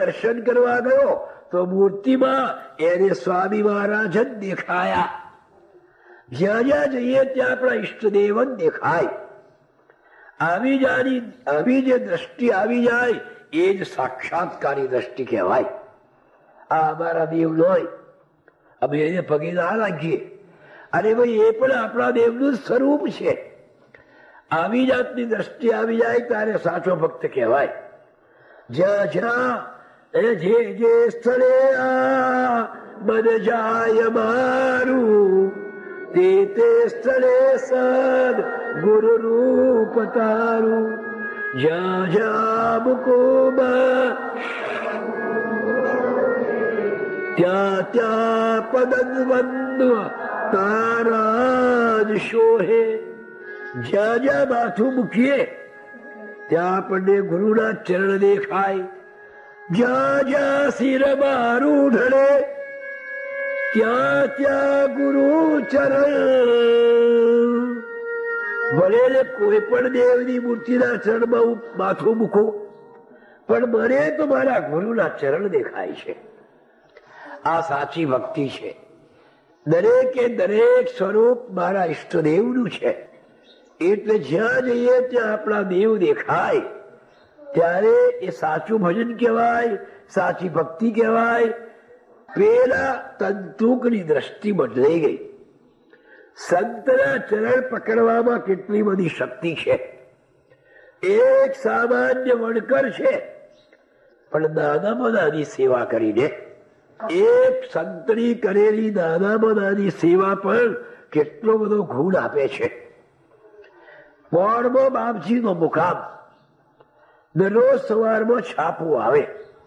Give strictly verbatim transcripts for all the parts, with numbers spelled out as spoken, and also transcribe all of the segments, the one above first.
દર્શન કરવા ગયો તો મૂર્તિમાં એને સ્વામી મહારાજ જ દેખાયા. જ્યાં જ્યાં જઈએ ત્યાં આપણા ઈષ્ટદેવ જ દેખાય. આવી જાની આવી જે દ્રષ્ટિ આવી જાય એ જ સાક્ષાત્કારી દ્રષ્ટિ કહેવાય. આ અમારા દેવ હોય, અમે એને પગે ના લાગીએ, અરે ભાઈ એ પણ આપણા દેવનું સ્વરૂપ છે. આવી જાતની દ્રષ્ટિ આવી જાય ત્યારે સાચો ભક્ત કહેવાય. જ્યાં જ્યાં જે જે સ્થળે આ મન જાય મારું, તે તે સ્થળે સદ ગુરુ રૂપ તારું. જ્યાં જ્યાં મૂકો ત્યાં ત્યાં પદવંદ તારા જ શોહે. જ્યાં જ્યાં માથું મૂકીએ ત્યાં આપણને ગુરુના ચરણ દેખાય. જ્યાં જ્યાં શિર મારું ઢળે ત્યાં ત્યાં ગુરુ ચરણ. ભલે કોઈ પણ દેવની મૂર્તિના ચરણમાં માથું મૂકો, પણ મને તો મારા ગુરુના ચરણ દેખાય છે. આ સાચી ભક્તિ છે. દરેકે દરેક સ્વરૂપ મારા ઈષ્ટદેવનું છે. એટલે જ્યાં જઈએ ત્યાં આપણા દેવ દેખાય ત્યારે એ સાચું ભજન કહેવાય, સાચી ભક્તિ કહેવાય. પેલા તંતુકની દ્રષ્ટિ બદલાઈ ગઈ. સંતના ચરણ પકડવામાં કેટલી બધી શક્તિ છે. એક સામાન્ય વણકર છે, પણ નાનામાં નાની સેવા કરીને એક સંતની કરેલી નાનામાં નાની સેવા પણ કેટલો બધો ગુણ આપે છે. પોળમાં બાપજી નો મુકામ, દરરોજ સવારમાં છાપું આવે.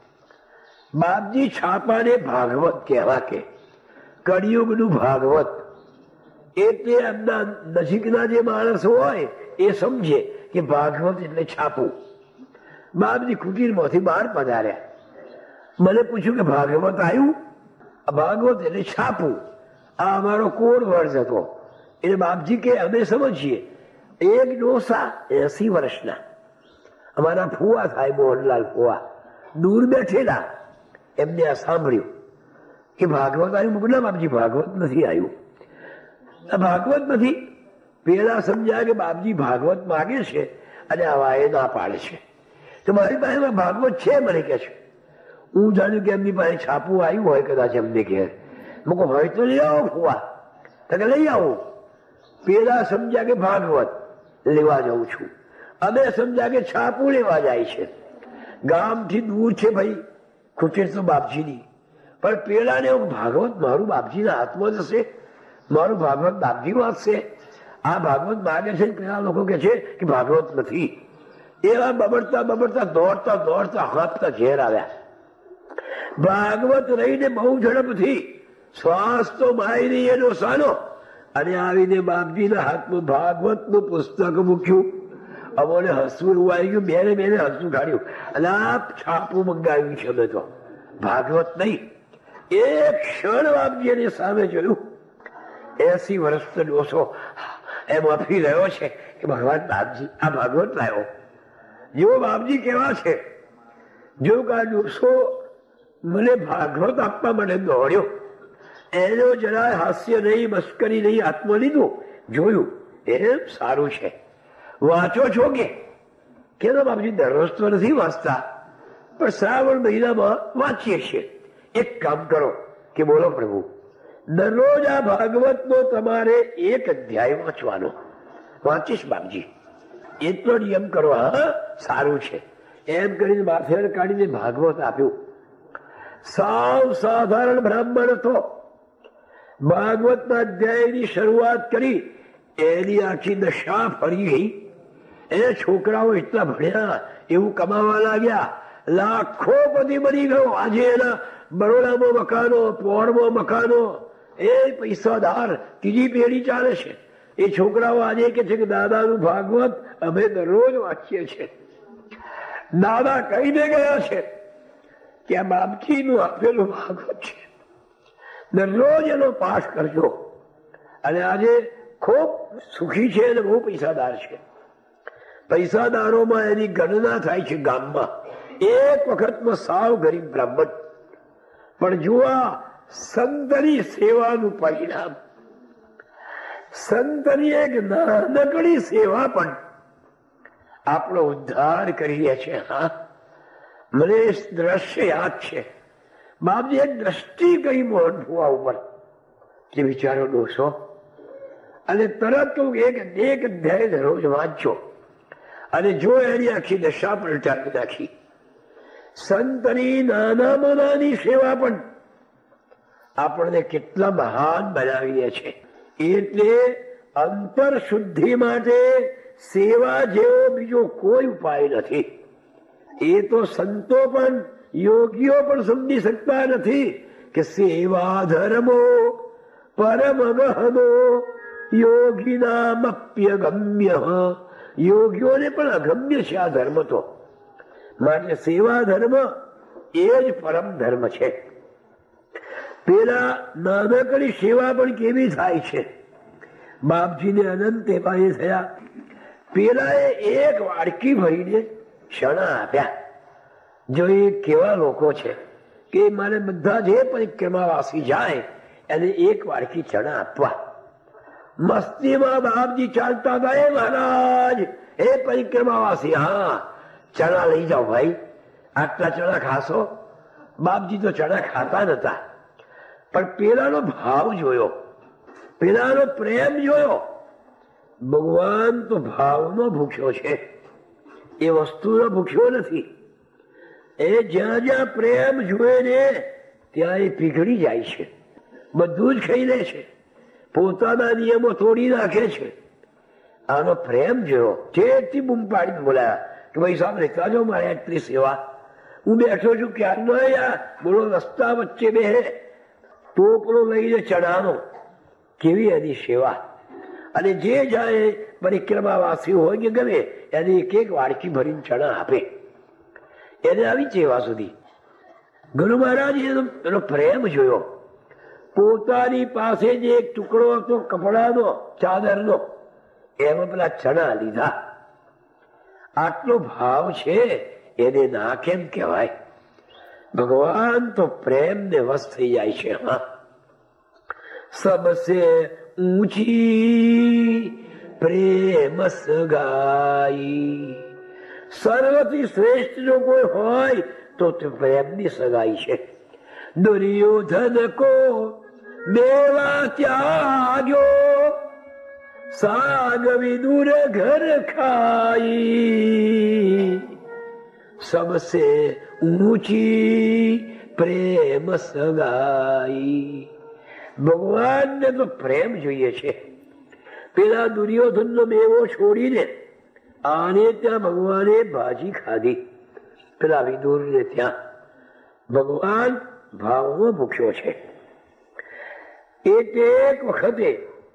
બાપજી છાપાને ભાગવત કહેવા કે કળિયુગનું ભાગવત. એટલે એમના નજીકના જે માણસ હોય એ સમજે કે ભાગવત એટલે છાપું. બાપજી કુટીરમાંથી બહાર પધાર્યા. મને પૂછ્યું કે ભાગવત આવ્યું? ભાગવત એટલે છાપું. આ અમારો કોડ વર્ષ હતો. એટલે બાપજી કે અમે સમજીએ. એક ડોસા એસી વર્ષના અમારા ફુવા થાય, મોહનલાલ ફુવા, દૂર બેઠેલા, એમને આ સાંભળ્યું કે ભાગવત આવ્યું. મોકલા બાપજી ભાગવત નથી આવ્યું. ભાગવત નથી. પેલા સમજ્યા કે બાપજી ભાગવત માગે છે અને આવા એ ના પાડે છે. તો મારી પાસે ભાગવત છે મને કે છે. હું જાણ્યું કે એમની પાસે છાપું આવ્યું હોય કદાચ એમને ઘેર. મૂકો હોય તો લઈ આવો ફુવા. તો કે લઈ આવો. પેલા સમજ્યા કે ભાગવત લેવા જાઉં છું. અમે સમજ્યા કે છાપું લેવા જાય છે. ગામથી દૂર છે ભાઈ, ખુચેર તો બાપજીની. પણ પેલા ને ભાગવત મારું બાપજીના હાથમાં જશે, મારું ભાગવત બાપજી વાંચશે. આ ભાગવત માગે છે. પેલા લોકો કે છે કે ભાગવત નથી. એવા બબડતા બબડતા દોડતા દોડતા હાથતા ઘેર આવ્યા. ભાગવત રહીને બહુ ઝડપથી શ્વાસ તો મારી નહીં એનો સાનો, અને આવીને બાપજીના હાથમાં ભાગવત નું પુસ્તક મૂક્યું. અમોને હસવું એવું આવી ગયું. બેને બેને હસવું કાઢ્યું. અને આ છાપું મંગાવ્યું છે અમે તો, ભાગવત નહીં. એક ક્ષણ બાપજી એની સામે જોયું. એસી વર્ષનો ડોસો એમ અફી રહ્યો છે કે ભગવાન બાપજી આ ભાગવત લાવ્યો. જેવો બાપજી કેવા છે, જો આ ડોસો મને ભાગવત આપવા મને દોડ્યો, એનો જરા હાસ્ય નહીં, મસ્કરી નહીં, હાથમાં લીધું, જોયું એમ સારું છે. વાંચો છો કે કે બાપજી દરરોજ તો નથી વાંચતા, પણ શ્રાવણ મહિનામાં વાંચીએ છીએ. એક કામ કરો કે બોલો પ્રભુ, દરરોજ આ ભાગવત નો તમારે એક અધ્યાય વાંચવાનો. વાંચીશ બાપજી, એટલો નિયમ કરો. હા સારું છે. એમ કરીને માથેર કાઢીને ભાગવત આપ્યું. સાવ સાધારણ બ્રાહ્મણ હતો. ભાગવતના અધ્યાયની શરૂઆત કરી, એની આખી દશા ફરી ગઈ. એ છોકરાઓ એટલા ભણ્યા, એવું કમાવા લાગ્યા, લાખો પતિ બની ગયો. આજે એના બરોડામાં મકાનો, પોરમાં મકાનો, એ પૈસાદાર ત્રીજી પેઢી ચાલે છે. એ છોકરાઓ આજે કે છે કે દાદાનું ભાગવત અમે દરરોજ વાંચીએ છીએ. દાદા કહીને ગયા છે કે આ બાપજીનું આપેલું ભાગવત છે, દરરોજ એનો પાઠ કરજો. અને આજે ખૂબ સુખી છે અને બહુ પૈસાદાર છે. પૈસાદારોમાં એની ગણના થાય છે ગામમાં. એક વખતમાં સાવ ગરીબ બ્રાહ્મણ, પણ જુઓ સંતની સેવાનું પરિણામ. સંતની એક નાનકડી સેવા પણ આપણો ઉદ્ધાર કરીએ છીએ. હા, મને દ્રશ્ય યાદ છે. બાપજી એક દ્રષ્ટિ કઈ મોહન ફુવા ઉપર કે વિચારો દોષો, અને તરત એક એક અધ્યાય રોજ વાંચો અને જો એની આખી દશા પલટાવી નાખી. સંતની નાનામાં નાની સેવા પણ આપણને કેટલા મહાન બનાવીએ છે. એટલે અંતર શુદ્ધિ માટે સેવા જેવો બીજો કોઈ ઉપાય નથી. એ તો સંતો પણ યોગીઓ પણ સમજી શકતા નથી કે સેવા ધર્મો પરમ ગહનો યોગીનામપ્યગમ્ય. યોગીઓને પણ અગમ્ય છે આ ધર્મ તો. માટે સેવા ધર્મ એ જ પરમ ધર્મ છે. પેલા નાનકડી સેવા પણ કેવી થાય છે. બાપજીને અનંત એવા થયા. પેલા એક વાડકી ભરીને ચણા આપ્યા. જો એ કેવા લોકો છે કે મારે બધા જે પરિક્રમાવાસી જાય એને એક વાડકી ચણા આપવા. મસ્તીમાં બાપજી ચાલતા હતા, એ મહારાજ એ પરિક્રમાવાસી, હા ચણા લઈ જાઓ ભાઈ, આટલા ચણા ખાશો. બાપજી તો ચણા ખાતા નતા, પણ પેલાનો ભાવ જોયો, પેલાનો પ્રેમ જોયો. ભગવાન તો ભાવનો ભૂખ્યો છે, એ વસ્તુનો ભૂખ્યો નથી. એ જ્યાં જ્યાં પ્રેમ જુએ ને ત્યાં એ પીગળી જાય છે, બધું જ ખાઈ લે છે, પોતાના નિયમો તોડી નાખે છે. આનો પ્રેમ જોયો. જેથી બૂમ પાડીને બોલાયા કે ભાઈ સાહેબ રહેતા જો મારે આટલી સેવા, હું બેઠો છું ક્યારનો યાર. બોલો રસ્તા વચ્ચે બે ટોપલો લઈને ચણાનો, કેવી એની સેવા. અને જે જાય પરિક્રમાવાસી હોય કે ગમે એને એક એક વાડકી ભરીને ચણા આપે. એને આવી સેવા સુધી ગુરુ મહારાજ એનો પ્રેમ જોયો. પોતાની પાસે જે એક ટુકડો હતો કપડાનો, ચાદરનો, એમાં પેલા ચણા લીધા. આટલો ભાવ છે એને ના કેમ કહેવાય? ભગવાન તો પ્રેમ ને વશ થઈ જાય છે. હા, સબસે ઊંચી પ્રેમ સગાઈ. સર્વથી શ્રેષ્ઠ જો કોઈ હોય તો તે પ્રેમની સગાઈ છે. દુર્યોધન કો દેવા ત્યાગ્યો, સાગ વિદુર ઘર ખાઈ. સબસે ઊંચી પ્રેમ સગાઈ. ભગવાનને તો પ્રેમ જોઈએ છે. પેલા દુર્યોધન નો મેવો છોડીને આને ત્યાં ભગવાને ભાજી ખાધી, પેલા વિદુર ને ત્યાં. ભગવાન ભાવમાં ભૂખ્યો છે. એક એક વખતે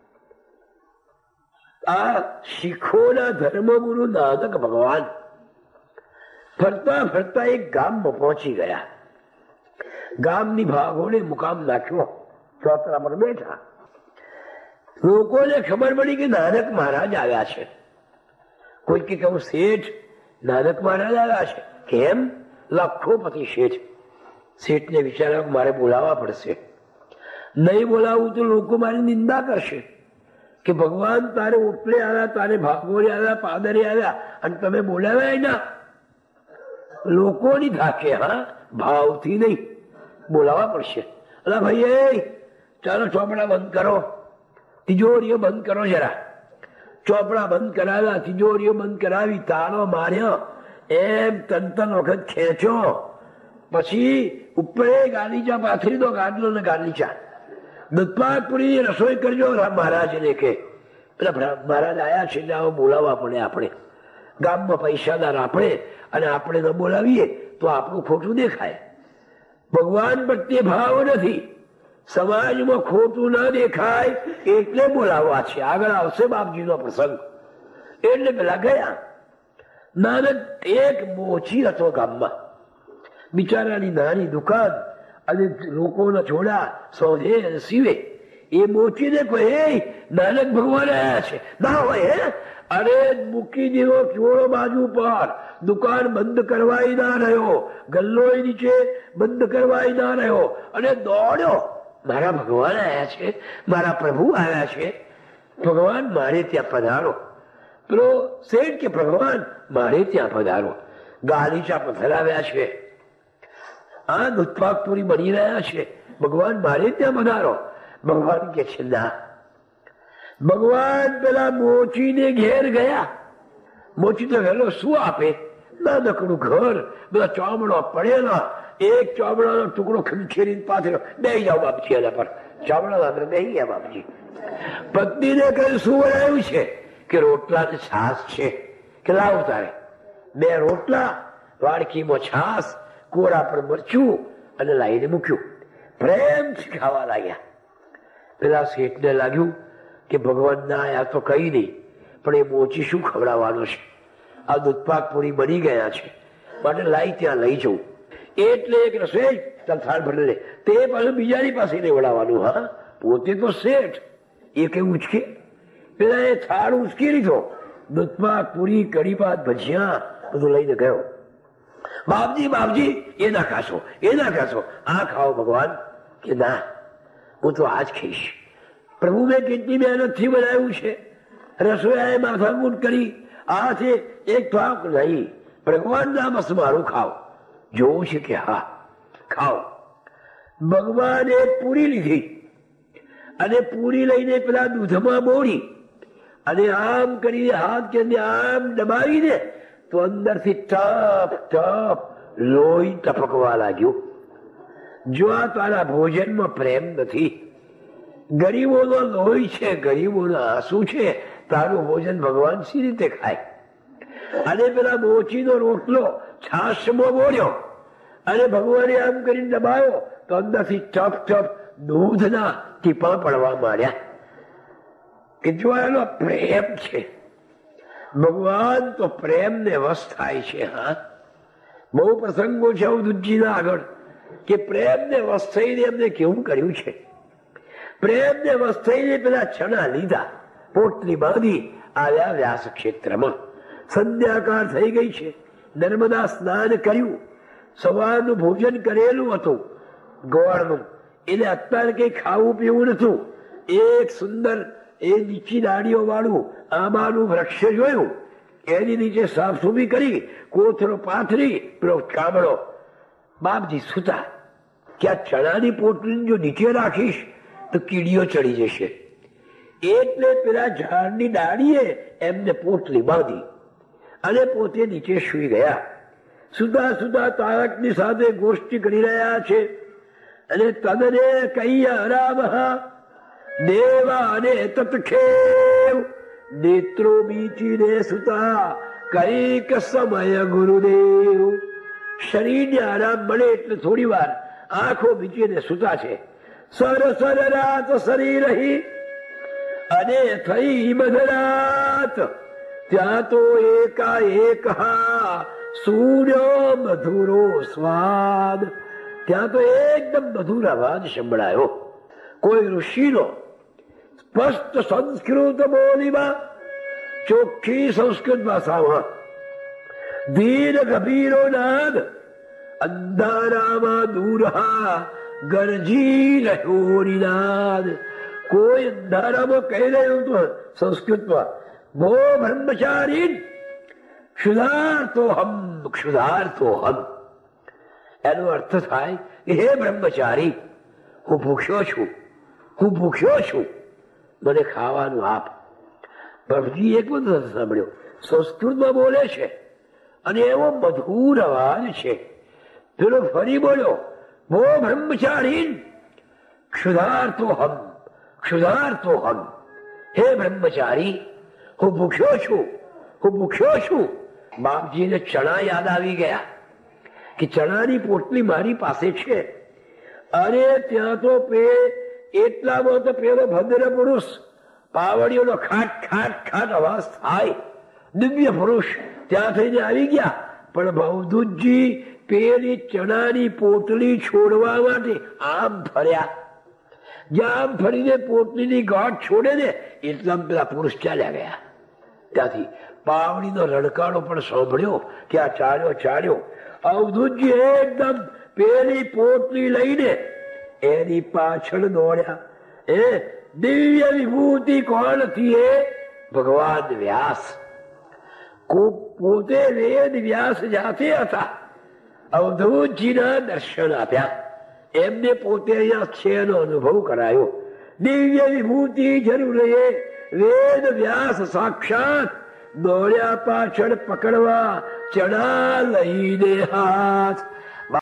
આ શીખોના ધર્મગુરુ નાનક ભગવાન ફરતા ફરતા એક ગામમાં પહોંચી ગયા. ગામની ભાગોને મુકામ નાખ્યો, ચોતરા પર બેઠા. લોકોને ખબર પડી કે નાનક મહારાજ આવ્યા છે. કોઈ કે કહું શેઠ નાનક મહારાજ આવ્યા છે. કેમ? લાખોપતિ શેઠ. શેઠને વિચાર્યા મારે બોલાવવા પડશે, નહીં બોલાવું તો લોકો મારી નિંદા કરશે કે ભગવાન તારે ઓટલે આવ્યા, તારે ભાગોરે આવ્યા, પાદરે આવ્યા અને તમે બોલાવ્યા ના. લોકોની ધાકે, હા, ભાવથી નહીં, બોલાવવા પડશે. અલા ભાઈ ચાલો ચોપડા બંધ કરો, તિજોરીઓ બંધ કરો જરા. ચોપડા બંધ કરાવ્યા, તિજોરીઓ બંધ કરાવી, તાળો માર્યો, એમ તન તન વખત ખેંચો. પછી ઉપર ગાલીચા પાથરી દો, ગાડલો ને ગાલીચા. દત્તપાક પૂરી રસોઈ કરજો મહારાજને કે પેલા મહારાજ આયા છે એટલે બોલાવવા પડે. આપણે ગામમાં પૈસાદાર આપણે, અને આપણે ન બોલાવીએ તો આપણું ખોટું દેખાય. ભગવાન પ્રત્યે ભાવ નથી, સમાજમાં ખોટું ના દેખાય એટલે બોલાવવા છે. આગળ આવશે બાપજીનો પ્રસંગ. એટલે પેલા ગયા. નાનક એક મોચી હતો ગામમાં, બિચારાની નાની દુકાન અને લોકોના જોડા સોધે સીવે એ મોચીને કોઈ નાનક ભગવાન આવ્યા છે ના હોય હે અરે મૂકી દીધો ચોરો બાજુ પર, દુકાન બંધ કરવાય ના રહ્યો, ગલ્લો નીચે બંધ કરવાય ના રહ્યો અને દોડ્યો. મારા ભગવાન આવ્યા છે, મારા પ્રભુ આવ્યા છે, ભગવાન મારે ત્યાં પધારો. પેલો શેઠ કે ભગવાન મારે ત્યાં પધારો. ગાલીચા પધરાવ્યા છે, આ દૂધપાક પૂરી બની રહ્યા છે, ભગવાન મારે ત્યાં પધારો. ભગવાન કે છે ના. ભગવાન પેલા મોચીને ઘેર ગયા. મોચી તો ઘેરો શું આપે? નાનકડું ઘર, બધા ચોમડો પડેલા, એક ચોમડાનો ટુકડો ખંખેરી પાથર્યો. બે જાઓ બાપજી એના પર, ચોમડા અંદર બે ગયા બાપજી. પત્નીને કહ્યું શું બનાવ્યું છે? કે રોટલા ને છાસ છે. કે લાવ તારે. બે રોટલા, વાડકીમાં છાસ, કોરા પર મરચું અને લાવીને મૂક્યું. પ્રેમથી ખાવા લાગ્યા. પેલા શેઠને લાગ્યું કે ભગવાન ના આયા તો કઈ નહીં, પણ એ મોચી શું ખવડાવવાનો છે? આ દૂધપાક પૂરી બની ગયા છે, માટે લાઈ ત્યાં લઈ જવું. એટલે એક રસોઈ થાળ ભરી લે, તે પાછું બીજાની પાસે લેવડાવવાનું. હા, પોતે તો શેઠ, એ કઈ ઉચકે? પેલા એ થાળ ઉચકી લીધો, દૂધપાક પૂરી, કઢી ભાત, ભજીયા બધું લઈને ગયો. બાપજી બાપજી એ ના ખાશો, એ ના ખાશો, આ ખાઓ ભગવાન. કે ના, હું તો આજ ખાઈશ. પ્રભુ મેં કેટલી મહેનતથી બનાવ્યું છે, રસોયાએ માથાકૂટ કરી, આ છે એક થાક નહીં, ભગવાન ના બસ મારું ખાઓ. જોવું છે કે હા ખાઓ. ભગવાને પૂરી લીધી અને પૂરી લઈને પેલા દૂધમાં બોળી અને આમ કરીને હાથ કે આમ દબાવીને તો અંદરથી ટપ ટપ લોહી ટપકવા લાગ્યું. જો આ તારા ભોજનમાં પ્રેમ નથી, ગરીબોનો લોહી છે, ગરીબોના આંસુ છે, તારું ભોજન ભગવાન સી રીતે ખાય? અને પેલા મોચીનો રોટલો છાશમાં બોળ્યો અને ભગવાને આમ કરીને દબાયો તો અંદરથી ટપ ટપ દૂધના ટીપા પડવા માંડ્યા. કે જો એનો પ્રેમ છે, ભગવાન તો પ્રેમને વશ થાય છે. હા, બહુ પ્રસંગો છે અવધૂતજીના આગળ કે પ્રેમને વશ થઈને એમને કેવું કર્યું છે. પ્રેમને વશ થઈને પેલા ચણા લીધા, પોટલી બાંધી આવ્યા વ્યાસ ક્ષેત્રમાં. સંધ્યાકાળ થઈ ગઈ છે, નર્મદા સ્નાન કર્યું, સવારનું ભોજન કરેલું હતું ગોળનું, એને અત્યારે કઈ ખાવું પીવું નતું. એક સુંદર એ નીચી ડાળીઓ વાળું આંબાનું વૃક્ષ જોયું, એની નીચે સાફ સુફી કરી, કોથળો પાથરી, પેલો કામળો. બાપજી સુતા કે આ ચણાની પોટલી જો નીચે રાખીશ તો કીડીઓ ચડી જશે, એટલે પેલા ઝાડની ડાળીએ એમને પોટલી બાંધી અને પોતે નીચે સુઈ ગયા. સુતા સુતા તારકની સાથે ગોષ્ઠી કરી રહ્યા છે અને તદને કઈ હરામ દેવા અને તત્ખેવ નેત્રો બીચીને સુતા કઈક સમય ગુરુદેવ. શરીરને આરામ મળે એટલે થોડી વાર આંખો બીચીને સુતા છે. સર સર રાત શરીર રહી અને થઈ મધરાત, ત્યાં તો એકા એક હા સૂર્ય મધુરો સ્વાદ. ત્યાં તો એકદમ મધુર અવાજ સંભળાયો કોઈ ઋષિનો. સ્પષ્ટ સંસ્કૃત બોલીમાં, ચોખ્ખી સંસ્કૃત ભાષામાં ધીર ગભીરો નાદ અંધારામાં દૂરહા ગરજી રહ્યો નિનાદ. કોઈ અંધારામાં કહી રહ્યું તો સંસ્કૃતમાં, ભો બ્રહ્મચારી ક્ષુધાર્તો હમ ક્ષુધાર્તો હમ. એનો અર્થ થાય કે હે બ્રહ્મચારી, હું ભૂખ્યો છું, હું ભૂખ્યો છું, મને ખાવાનું આપ. પ્રભુજી એક બધું સાંભળ્યો, સંસ્કૃતમાં બોલે છે અને એવો મધુર અવાજ છે. પેલો ફરી બોલ્યો, ભો બ્રહ્મચારી ક્ષુધાર્તો હમ ક્ષુધાર્તો હમ. હે બ્રહ્મચારી, હું ભૂખ્યો છું, હું ભૂખ્યો છું. બાપજીને ચણા યાદ આવી ગયા કે ચણાની પોટલી મારી પાસે છે. અરે ત્યાં તો પે એટલામાં તો પેલો ભદ્ર પુરુષ પાવડીઓનો ખાટ ખાટ ખાટ અવાજ થાય, દિવ્ય પુરુષ ત્યાં થઈને આવી ગયા. પણ ભવદૂતજી પેલી ચણાની પોટલી છોડવા માટે આમ ફર્યા. જ્યાં ફરીને પોટલીની ગાંઠ છોડે ને એટલા પેલા પુરુષ ચાલ્યા ગયા. ત્યાંથી પાવડીનો રડકારો પણ સાંભળ્યો કે આ ચાલ્યો ચાલ્યો. અવધૂતજી એકદમ પેલી પોટલી લઈને એની પાછળ દોડ્યા. એ દિવ્ય વિભૂતિ કોણ હતી? એ ભગવાન વ્યાસ. પોતે વેદ વ્યાસ જાતે હતા. અવધૂતજીના દર્શન આપ્યા. એમને પોતે અહીંયા છે એનો અનુભવ કરાયો. દિવ્ય વિભૂતિ જરૂર એ વેદ વ્યાસ સાક્ષાત દોડ્યા પાછળ પકડવા ચણા લઈને હાથ.